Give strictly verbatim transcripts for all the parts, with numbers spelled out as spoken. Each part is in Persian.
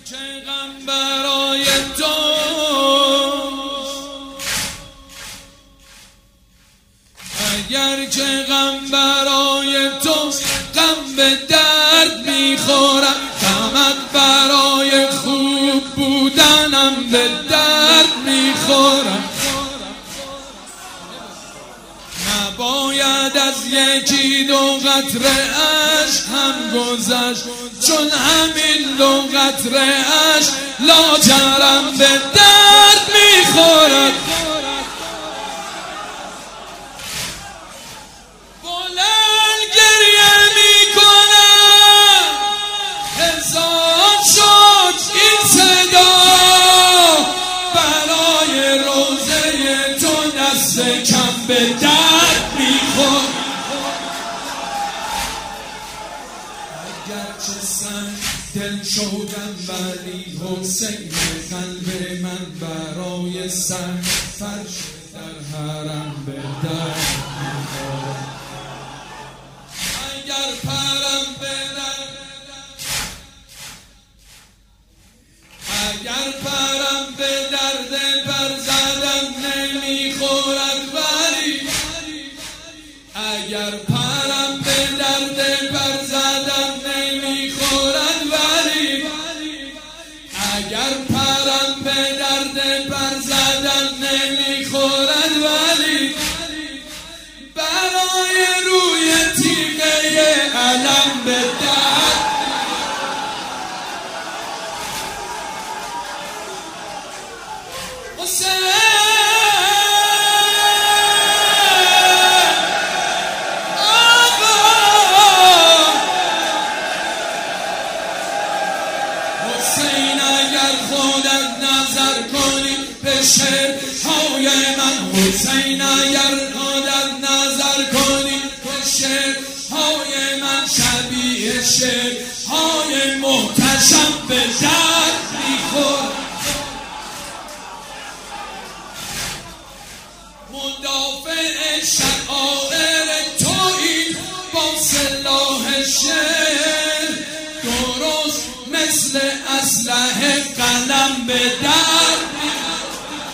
چه غم برای تو، اگر چه غم برای تو، غم به درد میخورم، غمت برای خوب بودنم به درد میخورم. نباید از یکی دو قطره اش هم گذشت، چون همین دو قطره اش لاجرم به درد میخورد. بلند گریه میکنم، هزار شد این صدا، برای روزه تو دست کم به درد میخورد. اگرچه سنگ دل شدم ولی حسین قلب من برای سنگ فرش در حرم به درد میخورد. اگر پرم بدر، اگر پرم به درد بر زدم نمیخورد، ولی اگر پرم به درد بر زدم نمیخورد، ولی اگر پرم به درد بر زدم نمیخورد، ولی برای روی تیغه علم به درد. حسین حسین اگر خودت نظر کنی به شعرهای من، حسین اگر خودت نظر کنی به شعرهای من، شبیه شعرهای محتشم به درد میخورد. مدافع شعائر تویی با سلاح شعر، درست مثل اسلحه قلم به درد میخورد.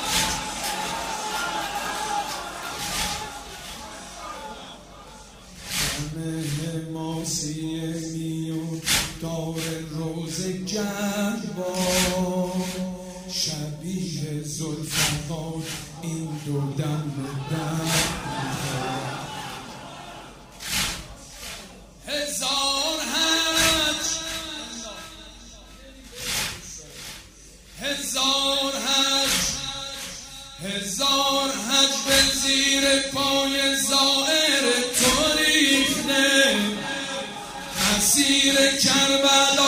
همه حماسیه میون دار روز جنبا، شبیه ذوالفقار این دو دم به درد میخورد. هزار حج، هزار حج، هزار حج به زیر پای زائر تو ریخته، مسیر کربلا